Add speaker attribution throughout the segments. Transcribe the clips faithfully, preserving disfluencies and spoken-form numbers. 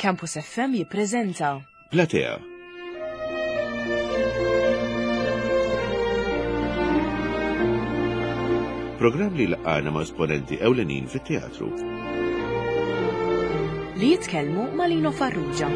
Speaker 1: Campus F M jippreżenta
Speaker 2: Platea. Programm li laqana ma' esponenti ewlenin fit-teatru.
Speaker 1: li jitkellmu ma' Lino Farrugia.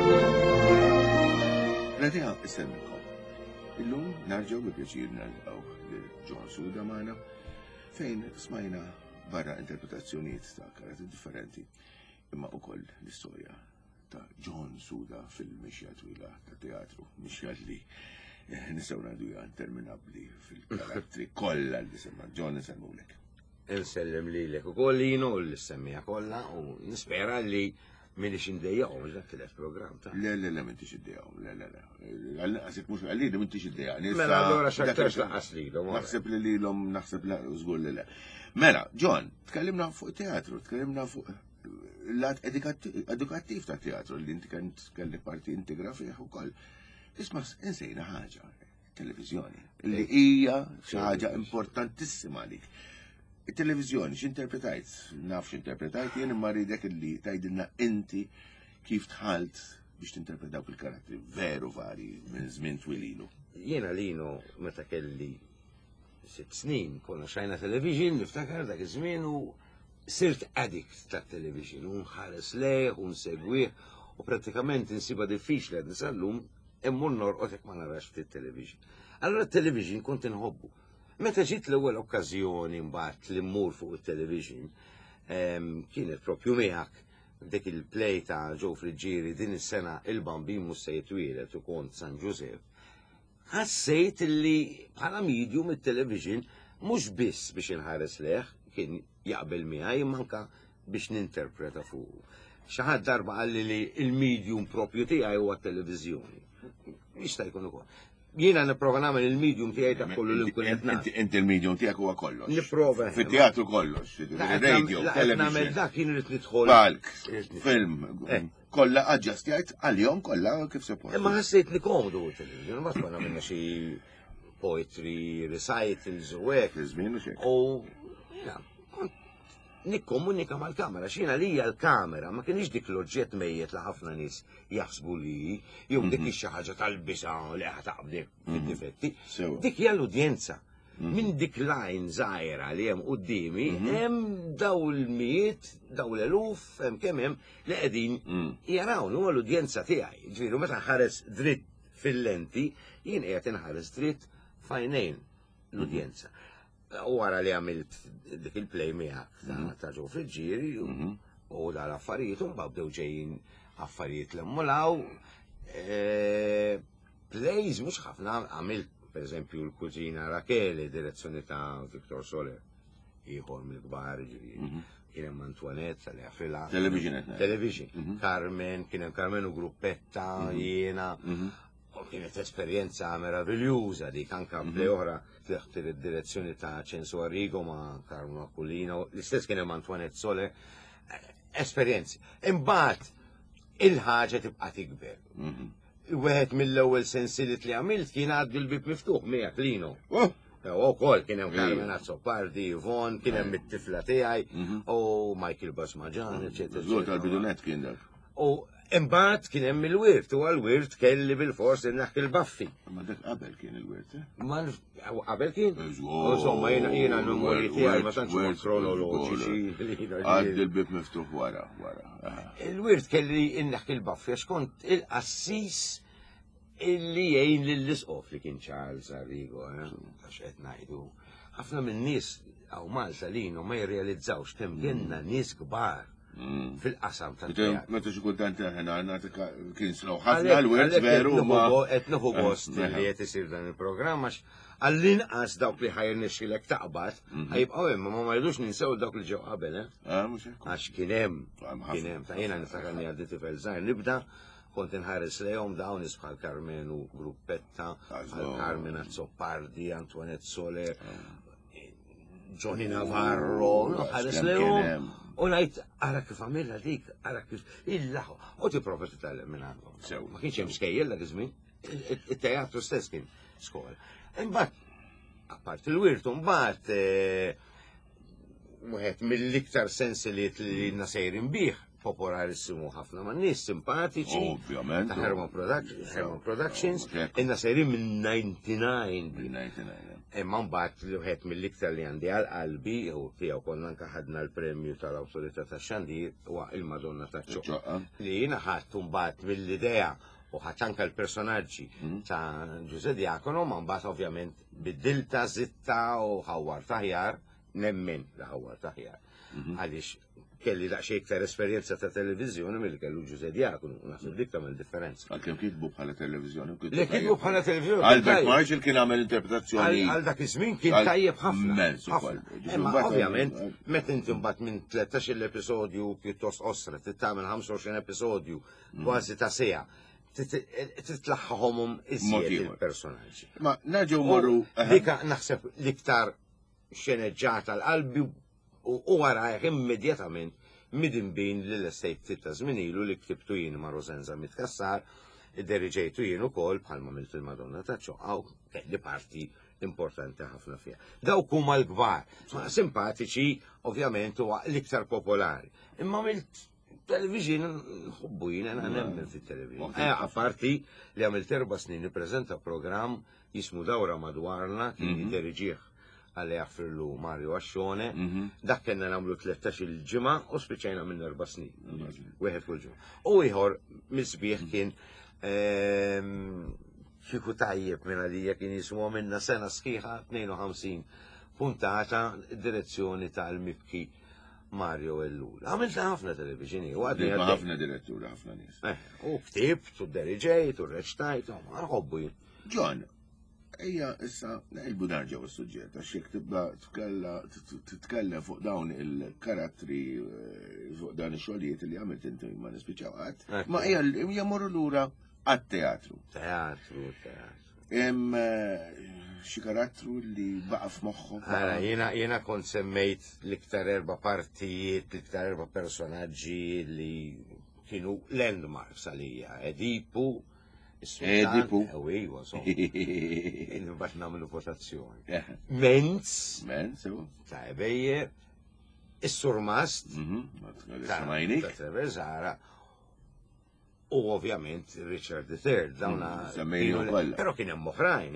Speaker 3: Platea issemmikom. Illum narġaw bi pjaċir nalqaw li John Suda magħna fejn smajna barra interpretazzjonijiet ta' karati differenti imma ukoll l-istorja ta' John Suda fil-mixja twila ta' teatru, mixja li nistgħu ngħidu hija interminabbli fil-karattri kollha li semma John isemmulek.
Speaker 4: Insellem lilek ukoll Lino u l-semmija kollha u nispera li minix indejjaqhom dak il-programm ta'.
Speaker 3: Le le le m'intix iddejjaqhom, le le le. Għal-naqsik mhux għalli m'intix iddejjaq.
Speaker 4: Mela allura x'aktar laqas lilhom.
Speaker 3: Naħseb li lilhom naħseb la żgur li le. Mela, John, tkellimna fuq teatru, tkellimna fuq l-lat edukattiv ta' teatru li inti kent kelli parti integra fih ukoll. Isma' insejna ħaġa, televizjoni, li hija xi ħaġa importantissima għalik. Il-televizjoni x'interpretajt, naf x'interpretajt, jien imma ridek li tgħidilna inti kif tħalt biex tinterpretaw il-karattri veru vari minn żmien twil ilu.
Speaker 4: Jiena Lino meta kelli sitt snin konna xajna television, niftakar dak iż-żmien u sirt addict tat-television, u nħares lejh u nsegwih u prattikament insiba diffiċli għad nisallum immur norqod jekk ma narax fit-television. Allura t-television kont inħobbu. Meta ġiet l-ewwel okkażjoni mbagħad li mmur fuq it-television, kienet propju miegħek dik il-play ta' Joe Friġġieri din is-sena il-Bambin mhux se jitwielet u kont San Joseph. Ħassejt li bħala medium it-television mhux biss biex inħares leħ kien jaqbel miegħi manka biex ninterpreta fuq. Xi ħadd darba qalli li il-medium propju tiegħi huwa t-televiżjoni. Jista' jkun ukoll. Jiena nipprova nagħmel il-medium tiegħi ta' kollu li nkun qed nagħmel.
Speaker 3: Inti il-medium tiegħek huwa kollox.
Speaker 4: Nipprova.
Speaker 3: Fit-teatru kollox, radio,
Speaker 4: television. Nagħmel dak kien irid nidħol.
Speaker 3: Balk, film, kollha aġġastjajt għalihom kollha kif suppost.
Speaker 4: Imma ħassejt li komodu television, ma tbagħna minna xi poetry, recitals u hekk.
Speaker 3: Żmien u xejn.
Speaker 4: U nikkomunika mal-kamera, xina li hija l-kamera, ma kienx dik l-oġġett mejjet li ħafna nies jaħsbu li jew dik xi ħaġa tal-bisa li ħa taqbdek fid-difetti. Dik hija l-udjenza. Minn dik line żgħira li hemm qudiemi, hemm daw il-miet, daw l-eluf, hemm kemm hemm li qegħdin jarawni huwa l-udjenza tiegħi. Ġifieri meta nħares dritt fil-lenti, jien qiegħed inħares dritt f'għajnejn l-udjenza. U wara li għamilt dik il-play miegħek ta' Joe Friġġieri u dal-affarijiet u mbagħad bdew ġejjin affarijiet li mmulaw. Plays mhux ħafna għamilt pereżempju l-Kuġina Rakele, direzzjoni ta' Victor Soler, ieħor mill-kbar ġifieri. Kien hemm Antoinette li għafilha.
Speaker 3: Television.
Speaker 4: Television. Carmen, kien hemm Carmen u Gruppetta, jiena. Kienet esperjenza meravigljuża dik anke play oħra taħt id-direzzjoni ta' Censo Arrigo ma' Carlo Aquilino, l-istess kien hemm Antoinette Sole. Esperjenzi. Imbagħad il-ħaġa tibqa' tikber. Wieħed mill-ewwel sensilit li għamilt kien għaddu l-bib miftuħ miegħek Lino. Ukoll kien hemm Carmen Azzopardi, Yvonne, kien hemm it-tifla tiegħi u Michael Basmaġan, eċetera.
Speaker 3: Żgur tal-bidunet kien dak.
Speaker 4: U imbagħad kien hemm il-wirt, u għall-wirt kelli bil-fors innaħk il-baffi.
Speaker 3: Ma dak qabel kien il-wirt, eh?
Speaker 4: Ma qabel kien? Insomma jiena jiena l-memorji tiegħi ma tantx huma kronoloġiċi.
Speaker 3: Għaddi l-bib miftuħ wara, wara.
Speaker 4: Il-wirt kelli innaħk il-baffi għax kont il-qassis illi jgħin lill-isqof li kien Charles Arrigo, għax qed ngħidu. Ħafna min-nies hawn Malta Lino ma jirrealizzawx kemm kienna nies kbar fil-qasam tal-teatru.
Speaker 3: Meta xi kultant ħena kien slow ħafna l-wirt veru ma.
Speaker 4: Qed nieħu gost li qed isir dan il-programm għax għall-inqas dawk li ħajrnexxilek taqbad ħajbqgħu hemm ma ma rridux ninsew dawk li ġew qabel, eh? Għax kien hemm, kien hemm ta' jiena niftakarni għal tifel żgħir nibda kont inħares lejhom dawn nies bħal Carmen u Gruppetta, bħal Carmen Azzopardi, Antoinette Soler, Johnny Navarro, ħares lejhom. U ngħid ara kif għamilha dik, ara kif illaħu. U tipprova titgħallem minn għandhom. Ma kienx hemm skejjel dak iż-żmien. It-teatru stess kien skola. Imbagħad apart il-wirt mbagħad wieħed mill-iktar sensiliet li nasejrin bih popolarissimu ħafna ma' nies simpatiċi.
Speaker 3: Ovvjament.
Speaker 4: Ta' Herman Product- Herman Productions.
Speaker 3: Oh, tek.
Speaker 4: Inna seri minn ninety-nine.
Speaker 3: Bil-ninety-nine.
Speaker 4: Imma mbagħad li wieħed mill-iktar li għandi għal qalbi u tiegħu konna anke ħadna l-premju tal-Awtorità tax-Xandir huwa il-Madonna taċ-Ċoqqa.
Speaker 3: Ċoqqa.
Speaker 4: Li jiena ħadd mbagħad mill-idea u ħadd anke l-personaġġi ta' Giuseppe Diacono, ma mbagħad ovvjament bidilta zitta u ħawwar taħjar, nemmen li ħawwar taħjar. Għaliex kelli daqsxejn iktar esperjenza ta' televiżjoni milli kellu Giuseppe Diacono, naħseb dik tagħmel differenza.
Speaker 3: Għalkemm kitbu bħala televiżjoni.
Speaker 4: Li kitbu bħala televiżjoni.
Speaker 3: Albert Marshall kien għamel interpretazzjoni.
Speaker 4: Għal dak iż-żmien kien tajjeb ħafna.
Speaker 3: Immens
Speaker 4: ħafna.
Speaker 3: ukoll.
Speaker 4: Imma ovvjament, meta inti mbagħad minn tletax episodju pjuttost osra, titgħamel ħamsa u għoxrin episodju kważi ta' sija, titlaħħahom iżjed il-personaġġi.
Speaker 3: Ma naġew morru.
Speaker 4: Dika naħseb l-iktar xeneġġata l-qalbi u warajh immedjatament midinbin l-estate ta' żminilu li ktibtu jien ma' Rosenza Mitkassar, id-deriġejtu jien ukoll bħalma milt il-Madonna ta' Ċoqqa u kelli parti importanti ħafna fiha. Dawk huma l-kbar, ma' simpatiċi ovvjament huwa l-iktar popolari. Imma milt television nħobbu jien għana nemmen fit-television. Apparti li għamilt erba' snin nippreżenta programm jismu Dawra Madwarna kien jideriġih għalli jaffirlu Mario Ascione, dak kena namlu tlettax il-ġimma u spiċajna minn erba snin. Wieħed kull ġimma. U ieħor misbieħ kien kiku tajjeb minn għalija kien jismu minna sena sħiħa tnejn puntata direzzjoni tal-mibki Mario Ellul. Għamilta ħafna televizjoni.
Speaker 3: ħafna direttura, ħafna nies.
Speaker 4: U ktibt, u deriġejt, u reċtajt, u għarħobbu jien.
Speaker 3: John, ejja, issa, il-bu narġaw il-sujġet, għax jek tibda titkellem fuq dawn il-karattri, fuq dawn il-xogħlijiet li għamilt inti ma nispiċaw għad, ma ejja, jammurru l-ura għad-teatru.
Speaker 4: Teatru, teatru.
Speaker 3: Hemm xi karattru li baqa f'moħħok.
Speaker 4: Għara, jena, jena kont semmejt l-iktar erba partijiet, l-iktar erba personaġġi li kienu landmarks għalija. Edipu,
Speaker 3: Edipu.
Speaker 4: Ewi, wasom. Bat namlu votazzjoni. Menz.
Speaker 3: Menz, ewu.
Speaker 4: Ta' Ebejjer. Is-Surmast. Ta'
Speaker 3: Samajnik.
Speaker 4: Trevezara. U ovvjament Richard the Third, dawna.
Speaker 3: Semmejnu kollha.
Speaker 4: Però kien hemm oħrajn,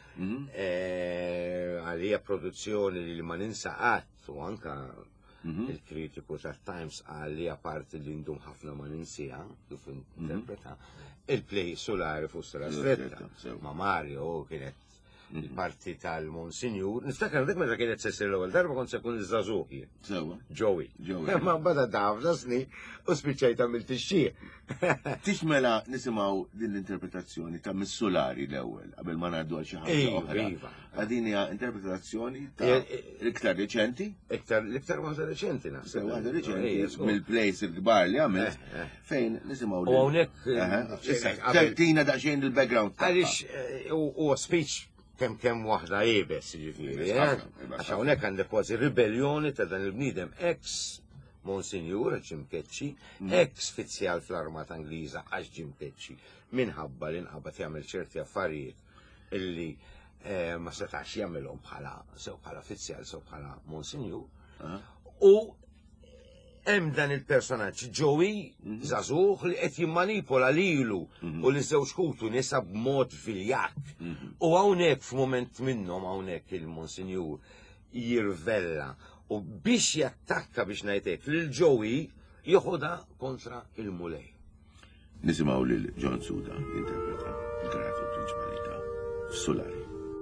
Speaker 4: eh? Għalija produzzjoni li ma ninsaqat u anka il-kritiku ta' Times għalija parti li ndum ħafna ma ninsija, kif interpreta, il-play solari fu Stra Stretta, ma' Mario kienet il-parti tal-Monsignur. Niftakar dik meta kienet sessir l-ewwel darba kont se kun iż-żagħżugħ.
Speaker 3: Sewa.
Speaker 4: Joey. Ma bada dafna sni u spiċċajt għamilt ix-xie.
Speaker 3: Tix mela nisimgħu din l-interpretazzjoni ta' Mis-Solari l-ewwel qabel ma ngħaddu għal xi ħaġa oħra. Għadin hija interpretazzjoni ta' l-iktar reċenti?
Speaker 4: Iktar l-iktar waħda reċenti naħseb.
Speaker 3: Waħda reċenti mill-plejs il-kbar li għamilt fejn nisimgħu.
Speaker 4: U hawnhekk
Speaker 3: tina daqsxejn il-background.
Speaker 4: Għaliex huwa speech kem kem waħda jibes ġifiri, għax hawnhekk għandek kważi ribellioni ta' dan il-bniedem ex Monsignor Jim Ketchi, ex fizzjal fl-Armata Angliża għax Jim Ketchi, minħabba li nqabad jagħmel ċerti affarijiet illi ma setax jagħmilhom bħala sew bħala fizzjal sew bħala Monsignor. U hemm dan il-personaġġ Joey żagħżugħ li qed jimmanipola lilu u li żewġ kutu nisa b'mod viljak. U hawnhekk f'mument minnhom hawnhekk il-Monsignur jirvella u biex jattakka biex ngħidlek lil Joey joħodha kontra il-mulej.
Speaker 3: Nisimgħu lil John Suda jinterpreta il-karattru prinċipali ta' Solari.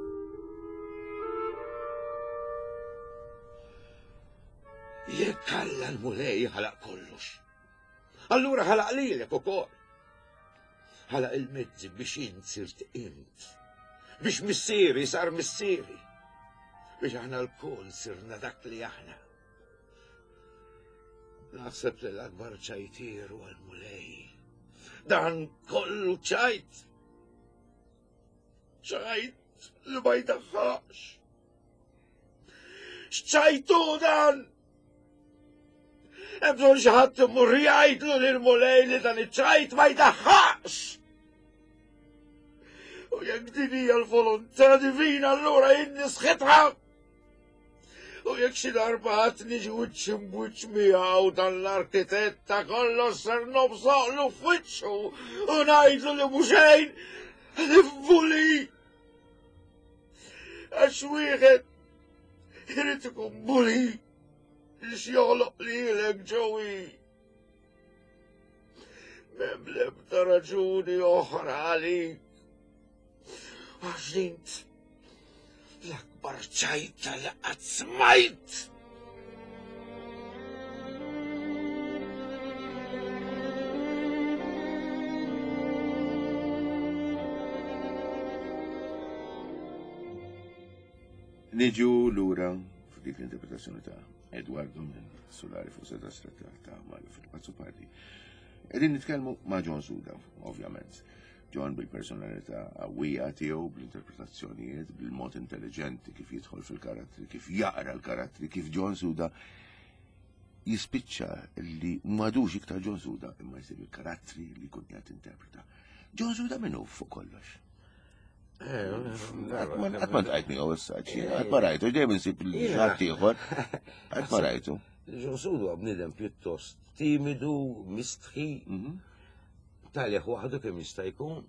Speaker 4: Jekk alla l-mulej ħalaq kollox. Allura ħalaq lilek ukoll. Ħalaq il-mezzi biex int sirt int. Biex missieri sar missieri. Biex aħna l-koll sirna dak li aħna. Naħseb li l-akbar ċajtiru għal-mulej. Dan kollu ċajt. ċajt li ma jdaħħax. X'ċajtu dan? Ebżon xaħat mur jgħidlu l-mulej li dan iċ-ċajt ma jdaħħax. U jekk din hija l-volontà divina allura jien nisħitha. U jekk xi darba niġi wiċċ imbuċ miegħu dan l-arkitett ta' kollox ser nobsoqlu f'wiċċu u ngħidlu li mhux xejn nifvuli. Għax wieħed irid ikun buli biex joħloq lilek ġewi. M'hemm l-ebda raġuni oħra għalik. Għax int l-akbar ċajta li qatt smajt.
Speaker 3: Niġu lura f'dik l-interpretazzjoni ta' Eduardo minn Solari fuq seta' stretta ta' Mario fil-Pazzo Party. Edin nitkellmu ma' John Suda, ovvjament. John bil-personalità għawija tiegħu, bl-interpretazzjonijiet, bil-mod intelligenti kif jidħol fil-karattri, kif jaqra l-karattri, kif John Suda jispiċċa li madux iktar John Suda imma jsir il-karattri li kun qed interpreta. John Suda minnu fuq kollox. Għatma għajtni għaw s-saċi, għatma rajtu, ġejb nsib l-ġattiħor, għatma rajtu.
Speaker 4: John Suda bnidem pjuttost timidu, mistħi, taljaħ waħdu kemm jista' jkun.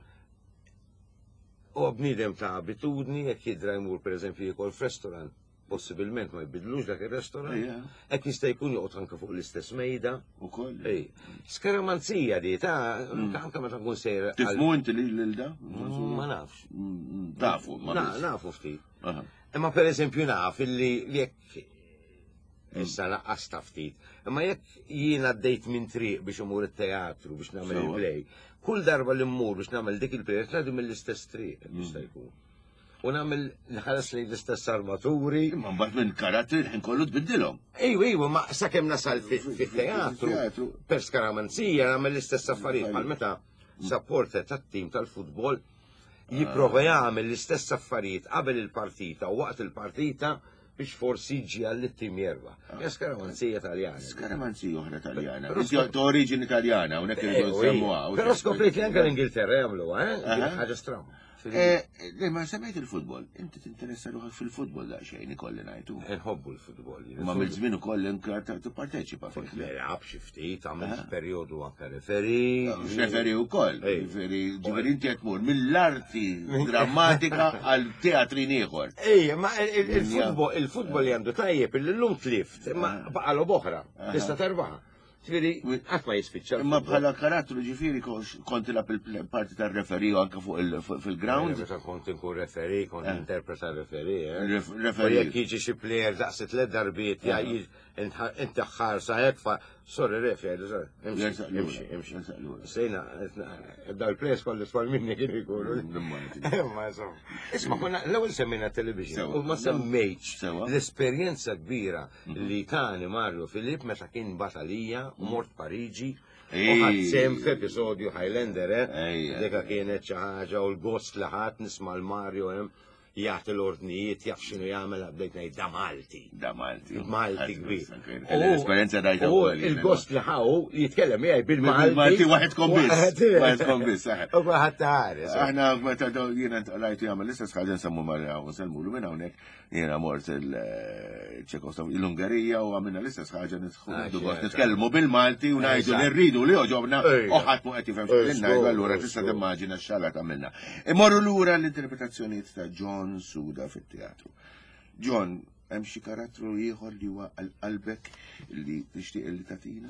Speaker 4: U bniedem ta' abitudni, jekk jidra jmur pereżempju jekol f'restorant, possibilment ma jbidlux dak ir-restorant, hekk jista' jkun joqgħod anke fuq l-istess mejda.
Speaker 3: Ukoll.
Speaker 4: Skaramanzija di ta' anke meta nkun sejra.
Speaker 3: Tifhmu inti lil da?
Speaker 4: Ma nafx.
Speaker 3: Tafu, ma
Speaker 4: nafu ftit. Imma pereżempju naf illi jekk issa naqqas ta' ftit. Imma jekk jiena għaddejt minn triq biex imur it-teatru biex nagħmel il-play, kull darba li mmur biex nagħmel dik il-play qed ngħidu mill-istess triq jista' jkun. U nagħmel nħares lejn l-istess armaturi.
Speaker 3: Imma mbagħad minn karattri ħin kollu tbiddilhom.
Speaker 4: Ejwa, ejwa, ma sakemm nasal fit-teatru per skaramanzija nagħmel l-istess affarijiet bħal meta supporter tat-tim tal-futbol jipprova jagħmel l-istess affarijiet qabel il-partita u waqt il-partita biex forsi ġi għall-tim jerba. Ja skaramanzija taljana.
Speaker 3: Skaramanzija oħra taljana. Ta' oriġini taljana, unek irridu semmuha.
Speaker 4: Però skopriet li anke l-Ingilterra jagħmlu, eh? Ħaġa stramba.
Speaker 3: Le, ma semmejt il-futbol. Inti tinteressa ruħak fil-futbol daqsxejn ikolli ngħidu.
Speaker 4: Nħobbu l-futbol.
Speaker 3: Ma mill-żmien ukoll tipparteċipa fih.
Speaker 4: Nilgħab xi ftit, għamilt perjodu anke referi.
Speaker 3: Referi wkoll. Referi ġifieri inti qed tmur mill-arti drammatika għal teatri ieħor.
Speaker 4: Ejja, ma il-futbol il-futbol li għandu tajjeb il-lum tlift, imma baqalu boħra. Tista' terbaħ. Ġifiri, għatma jispiċċa.
Speaker 3: Imma bħala karattru ġifiri konti la parti tar referi u anka fuq fil-ground.
Speaker 4: Meta kont inkun referi, kont interpreta referi.
Speaker 3: Referi.
Speaker 4: Jekk jiġi xi plejer daqs tliet darbiet, inti ħarsa hekk fa sorry ref, imxi, imxi. Sejna, daw il-plejers kollu twal minni kien ikunu. Isma, konna l-ewwel semmejna television u ma semmejtx l-esperjenza kbira li tani Mario Filipp meta kien batalija u mort Pariġi u ħadd sem f'episodju Highlander, eh? Deka kienet xi ħaġa u l-gost li ħadd nisma' l-Mario hemm jagħti l-ordnijiet jaf x'inhu jagħmel bdejt ngħid da Malti.
Speaker 3: Da Malti.
Speaker 4: Malti kbir.
Speaker 3: L-esperjenza rajta
Speaker 4: wkoll. Il-gost li ħaw jitkellem jgħid bil-Malti.
Speaker 3: Malti waħed kombiss. Waħed kombiss,
Speaker 4: U waħed taħares.
Speaker 3: Aħna meta jiena rajtu jagħmel l-istess ħaġa nsemmu Marja u nsellmulu minn hawnhekk jiena mort il-Ċekoslovakja l-Ungerija u għamilna l-istess ħaġa nitkellmu bil-Malti u ngħidu li rridu li oġobna u ħadd mu qed jifhem x'qed ngħidu allura tista' timmaġina x-xagħla tagħmilna. Imorru lura l-interpretazzjonijiet ta' John Suda fit-teatru. John, hemm xi karattru ieħor li huwa qalbek li tixtieq li tagħtina?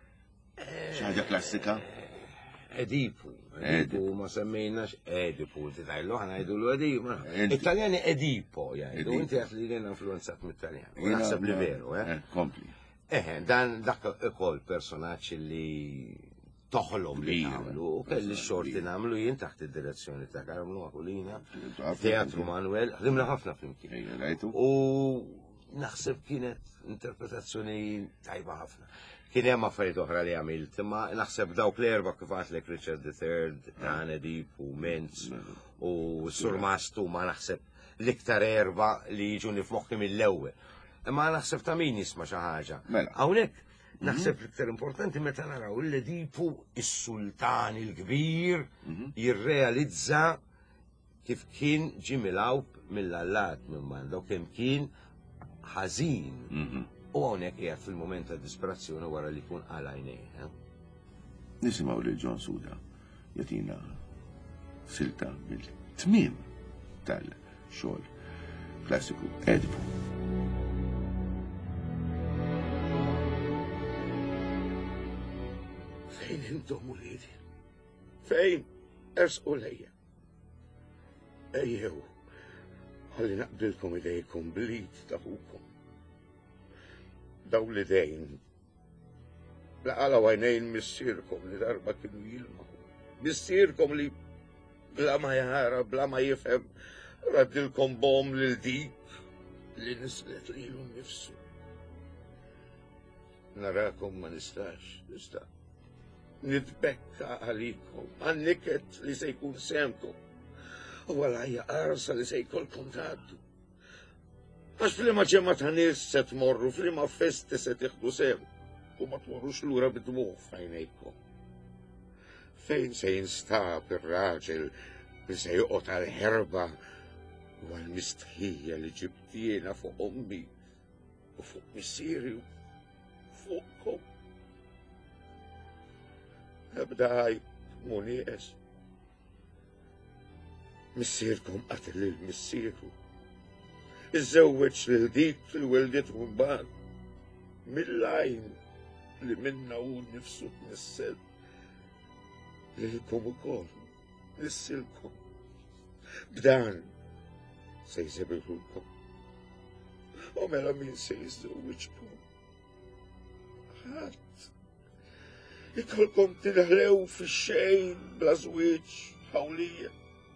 Speaker 3: Xi ħaġa klassika?
Speaker 4: Edipu. Edipu ma semmejnax Edipu, tajlu ħanajdulu Edipu. Italjani Edipo, jgħidu, inti għat li l-għena influenzat mit-Taljani. Naħseb li veru, eh?
Speaker 3: Kompli.
Speaker 4: Eh, dan dak ukoll personaġġ li toħlom li għamlu, u kelli xorti namlu jien taħt id-direzzjoni ta' Karmelu Akulina, Teatru Manuel, ħdimna ħafna flimkien. U naħseb kienet interpretazzjoni tajba ħafna. Kien hemm affarijiet oħra li għamilt, imma naħseb dawk l-erba' kif għatlek Richard the Third, Dan Edip u Menz u Sur Mastu ma naħseb l-iktar erba' li jiġuni f'moħħi mill-ewwel. Imma naħseb ta' min jisma' xi ħaġa. Hawnhekk naħseb l-iktar importanti meta naraw l-Edipu is-sultan il-kbir jirrealizza kif kien ġi milgħub mill-allat minn mandu kemm kien ħażin.
Speaker 3: Mhm.
Speaker 4: U hawnhekk qiegħed fil-mument ta' disperazzjoni wara li jkun qala għajnejh.
Speaker 3: Nisimgħu lil John Suda jatina silta bil-tmiem tal-xogħol klassiku Edipu.
Speaker 5: Fejn intom uliedi? Fejn ersqu lejja? Ejjew, ħalli naqbdilkom idejkom blit taħukom. Daw l-idejn laqala għajnejn missirkom li darba kienu jilmaw. Missirkom li bla ma jara, bla ma jifhem, raddilkom bom lil dik li nislet li l nifsu. Narakom ma nistax, nista' nitbekka għalikom, għanniket li se jkun semkom, u għalajja arsa li se jkolkom taddu. Għax flima ġemma ta' nis se tmorru, flima festi se tiħdu sem, u ma tmorrux l-ura bidmuħ fajnejkom. Fejn se jinstab il-raġel li se juqot għal-ħerba u għal-mistħija li ġibtiena fuq ommi u fuq missiri u fuqkom. Ebdaj, munies. Missirkom qatel il-missiru. Iżewweġ lil dik li weldet mbagħad mill-lajn li minna u nifsu nissel. Lilkom ukoll, nissilkom. B'dan se jżebilulkom. U mela min se jiżewweġkom. Ħadd. Ikolkom tidħlew fix-xejn bla żwieġ ħawlija.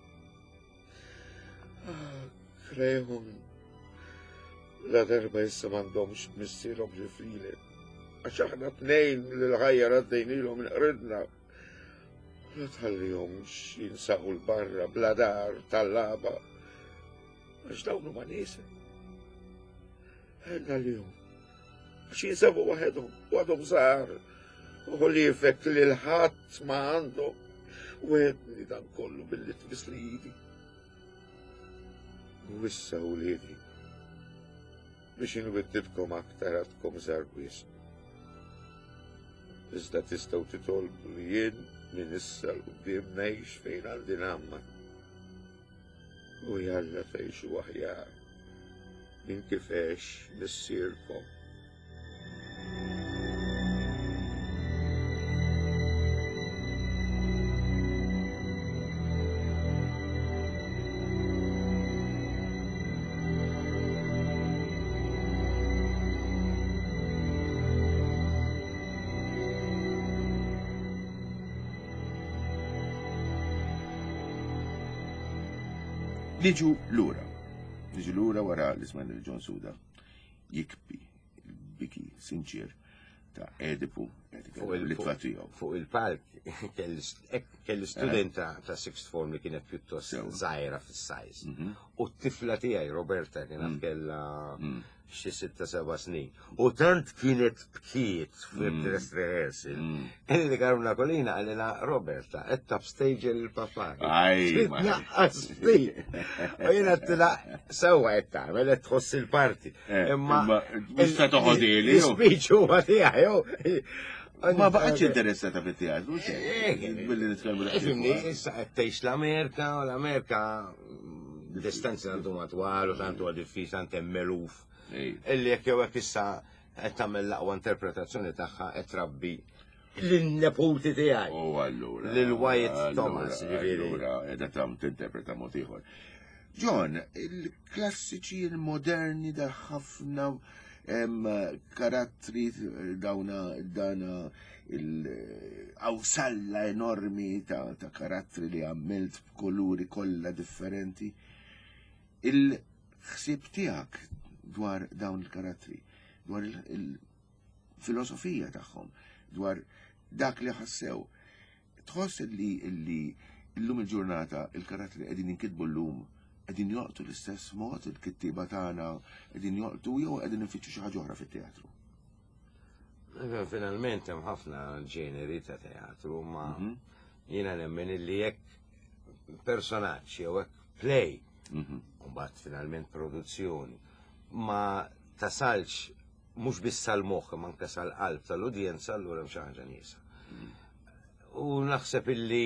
Speaker 5: Ah, krejhom la darba issa m'għandhomx missierhom ġifrile. Għax aħna tnejn li l-ħajja raddejnilhom inqridna. La tħallihomx jinsaqu l-barra bla dar tal-laba. Għax dawn huma niesa. Għedna lihom. Għax jinsabu waħedhom, waħedhom żgħar. U li jifek li l-ħadd ma għandhom. U għedni dan kollu billi tbis li jidi. U issa u liedi. Biex inwiddidkom aktar għadkom żarbis. Iżda tistaw titolbu li jien min issa l-qudiem ngħix fejn għandi namma. U jalla tgħixu aħjar minn kifex missierkom.
Speaker 3: Niġu lura. Niġu lura wara li smajna John Suda jikbi il-biki sinċir ta' Edipu li tfatijaw.
Speaker 4: Fuq il-palk kelli studenta ta' sixth form li kienet pjuttost zaħira fis-sajz. U t-tifla tiegħi Roberta kienet kella xi sitta seba' snin. U tant kienet bkiet fil-dress rehearsal. Illi Karmla Kolina għalina Roberta, qed top stage il-papà.
Speaker 3: Aj,
Speaker 4: naqqas fi. U jiena tila sewwa qed tagħmel qed tħoss il-parti. Imma
Speaker 3: mhux ta' toħodili.
Speaker 4: Speech huwa tiegħi.
Speaker 3: Ma baqgħetx interessata fit-teatru, billi nitkellmu
Speaker 4: Ifimni, issa qed tgħix l-Amerika u l-Amerika distanzi għandu matwal u tantu għad diffiċ tant hemm meluf. Illi jekk jew hekk issa qed tagħmel l-aqwa interpretazzjoni tagħha qed trabbi lin-neputi tiegħi.
Speaker 3: U allura.
Speaker 4: Lil Wyatt Thomas, ġifieri.
Speaker 3: Allura qiegħda tam tinterpreta mod ieħor. John, il-klassiċi il-moderni da ħafna karattri dawna dana il-awsalla enormi ta' karattri li għamilt b'koluri kollha differenti. Il-ħsieb tiegħek dwar dawn il-karattri, dwar il-filosofija tagħhom, dwar dak li ħassew. Tħoss li llum il-ġurnata il-karattri qegħdin jinkitbu llum qegħdin joqtu l-istess mod il-kittiba tagħna qegħdin joqtu jew qegħdin infittxu xi ħaġa oħra fit-teatru.
Speaker 4: Finalment hemm ħafna ġeneri ta' teatru, ma jiena nemmen illi jekk personaġġ jew hekk play, u mbagħad finalment produzzjoni, ma tasalx mhux biss sal-moħħ manka sal-qalb tal-udjenza allura hemm xi ħaġa nieqsa. U naħseb illi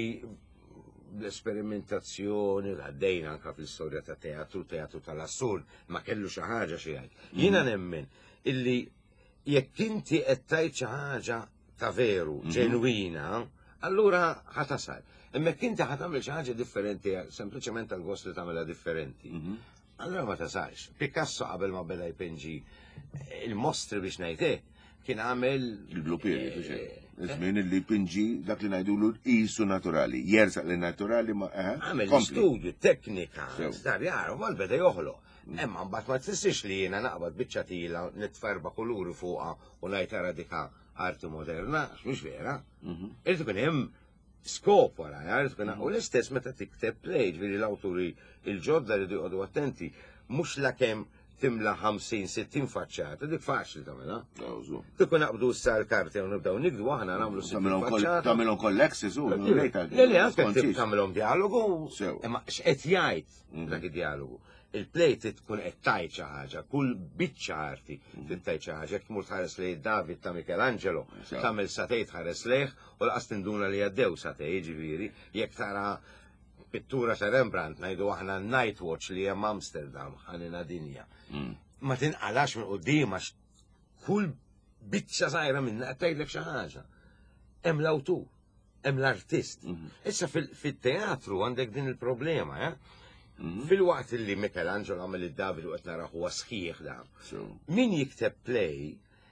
Speaker 4: l-esperimentazzjoni għaddejna anka fl-istorja ta' teatru, teatru tal-assurd, ma kellu xi ħaġa xi jgħid. Jiena nemmen illi jekk inti qed tgħid xi ħaġa ta' veru, ġenwina, allura ħatasal. Imma jekk inti ħatamel xi ħaġa differenti, sempliċement għall-gost li tagħmilha differenti, allura ma tasalx. Picasso qabel ma beda jpenġi il-mostri biex ngħid kien għamel
Speaker 3: Il-blue period, Żmien li pinġi dak li ngħidulu qisu naturali, jersaq li naturali ma
Speaker 4: għamel studju, teknika, starjar, u mal beda joħloq. Emma mbagħad ma tfissirx li jiena naqbad biċċa tila nitferba kuluri fuqha u ngħid ara dika arti moderna, mhux vera. Irid ikun hemm skop wara, irid ikun u l-istess meta tikteb play, ġifieri l-awturi il-ġodda rridu jqogħdu attenti, mhux lakemm timla ħamsin sittin faċċata, dik faċli tagħmilha. Tikun naqbdu issa l-karti u nibdew nikdu aħna nagħmlu sittin faċċata.
Speaker 3: Tagħmilhom kollexis u
Speaker 4: Le le anke tagħmilhom dialogu, imma x'qed jgħid dak id-dialogu. Il-play tkun qed tgħid xi ħaġa, kull biċċa arti tgħid xi ħaġa, jekk tmur tħares lejn David ta' Michelangelo, tagħmel satej tħares lejh u laqas tinduna li għaddew satej, ġifieri, jekk tara pittura ta' Rembrandt ngħidu aħna Night Watch li hemm Amsterdam ħanina dinja. Ma tinqalax minn quddiem għax kull biċċa żgħira minnha qed tgħidlek xi ħaġa. Hemm l-awtur, hemm l-artist. Issa fit-teatru għandek din il-problema, eh? Fil-waqt li Michelangelo għamel id-David u qed naraw huwa sħiħ da. Min jikteb play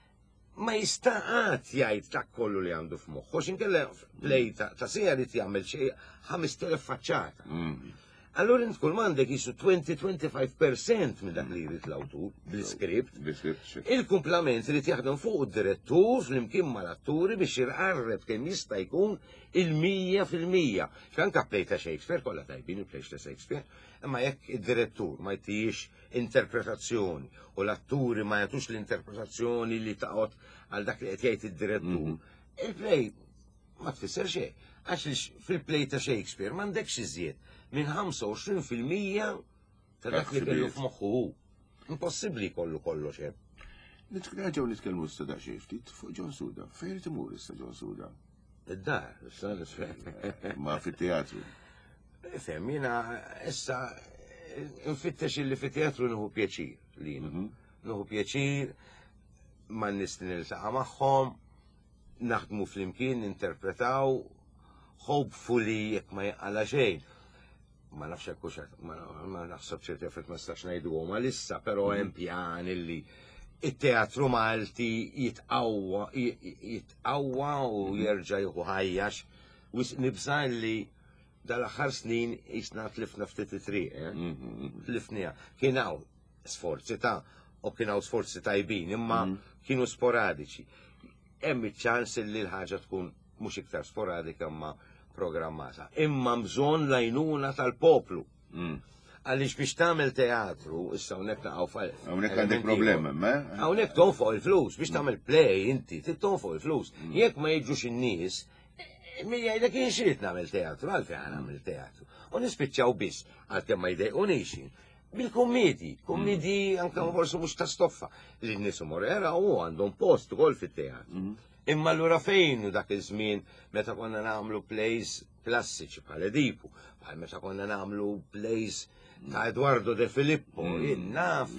Speaker 4: ma jistaqat jgħid dak kollu li għandu f'moħħu, x'inkella play ta' sija li jagħmel xi ħames telef faċċata. Allura int kull m'għandek jisu twenty to twenty-five percent minn dak li jrid l-awtur bil-skript. Il-kumplament li jaħdem fuq id-direttur flimkien mal-atturi biex jirqarreb kemm jista' jkun il-mija fil-mija. X'anka play ta' Shakespeare kollha tajbin il-play ta' Shakespeare, imma jekk id-direttur ma jtijiex interpretazzjoni u l-atturi ma jagħtux l-interpretazzjoni li taqgħod għal dak li qed jgħid id-direttur, il-play ma tfisser xejn. Għax fil-play ta' Shakespeare m'għandekx iżjed minn ħamsa u għoxrin fil-mija ta' dak li kellu f'moħħu hu. Impossibbli kollu kollox hemm.
Speaker 3: Nitkerġgħu nitkellmu issa da xi ftit fuq John Suda. Fejn timur issa John Suda?
Speaker 4: Id-dar, issa nisfem.
Speaker 3: Ma fit-teatru.
Speaker 4: Fem, jiena issa nfittex illi fit-teatru nieħu pjaċir li nieħu pjaċir ma' nies li niltaqa' magħhom, naħdmu flimkien, ninterpretaw, hopefully jekk ma jaqala xejn. Ma nafx hekk hux ma naħseb ċerti affarijiet ma stax ngħiduhom għalissa, però hemm pjan illi it-teatru Malti jitqawwa jitqawwa u jerġa' jieħu ħajjax. Nibża li dal-aħħar snin jisna tlifna ftit it-triq, tlifniha. Kien hawn sforzi ta' u kien hawn sforzi tajbin, imma kienu sporadiċi. Hemm iċ-ċans li l-ħaġa tkun mhux iktar sporadika imma programmata. Imma bżonn l-għajnuna tal-poplu. Għaliex biex tagħmel teatru, issa hawnhekk naqgħu fall.
Speaker 3: Hawnhekk għandek problema, ma?
Speaker 4: Hawnhekk tonfoq il-flus, biex tagħmel play inti, trid tonfoq il-flus. Jekk ma jiġux in-nies, min jgħidlek jien xrid nagħmel teatru, għalfejn għan nagħmel teatru. U nispiċċaw biss għalkemm ma jdejqunix. Bil-kummedji, kummedji anke forsi mhux ta' stoffa. Li n-nies morera u għandhom post ukoll fit-teatru. Imma allura fejn dak iż-żmien meta konna nagħmlu plays klassiċi bħal Edipu, bħal meta konna nagħmlu plays ta' Eduardo De Filippo, naf,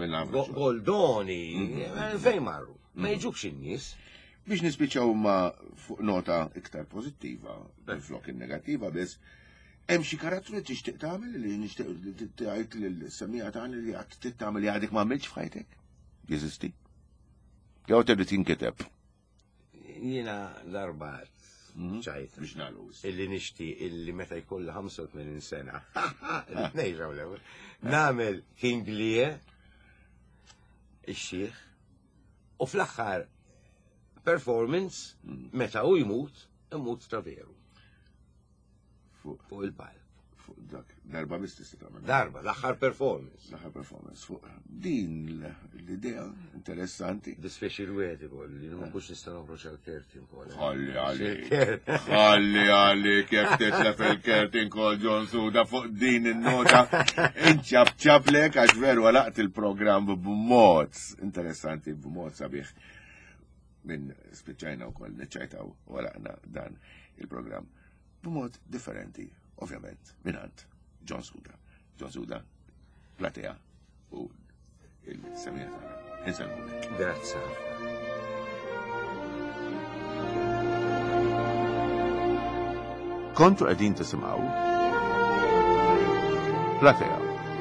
Speaker 4: Goldoni, fejn marru, ma jiġux in-nies.
Speaker 3: Biex nispiċċaw ma fuq nota iktar pożittiva, flok in-negattiva biss, hemm xi karattru li tixtieq tagħmel li nixtieq tgħid lill-semija tagħna li qatt trid tagħmel li għadek m'għamilx f'ħajtek? Jeżisti? Jew trid tinkiteb?
Speaker 4: Jiena darbat ċajt
Speaker 3: biex nagħlu
Speaker 4: illi nixtieq illi meta jkolli ħamsa u tmaniin sena. Nejġaw l-ewwel. Nagħmel King Lear, ix-xieħ, u fl-aħħar performance meta u jmut, imut ta' veru. Fuq il-palk.
Speaker 3: Fuq dak darba biss tista' tagħmel.
Speaker 4: Darba, l-aħħar performance.
Speaker 3: L-aħħar performance fuq din l-idea interessanti.
Speaker 4: Disfeċi l-wedi li ma kux nista' noħroġ għal-kertin kol.
Speaker 3: Ħalli għalik. Ħalli għalik kif titlef il-kertin kol John Suda fuq din in-nota. Inċab ċablek għax veru għalaqt il-programm b'mod interessanti b'mod sabiħ. Minn spiċċajna wkoll niċċajtaw u għalaqna dan il-programm b'mod differenti, ovvjament, minant John Suda. John Suda, platea u il-semija tagħna. Insalmulek.
Speaker 4: Grazzi.
Speaker 2: Kontu qegħdin tisimgħu Platea.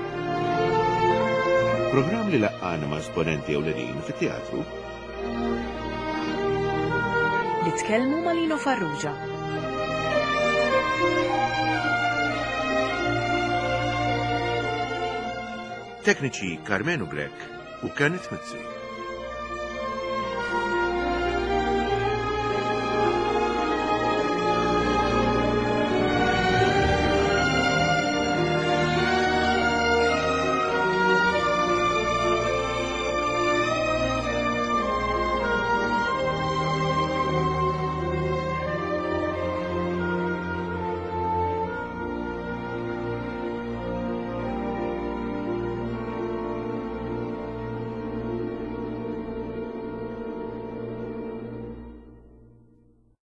Speaker 2: Programm li laqqana ma' esponenti ewlenin fit-teatru
Speaker 1: li tkellmu ma' Lino Farrugia.
Speaker 2: Tekniċi Carmenu Black u Kenneth Mizzi.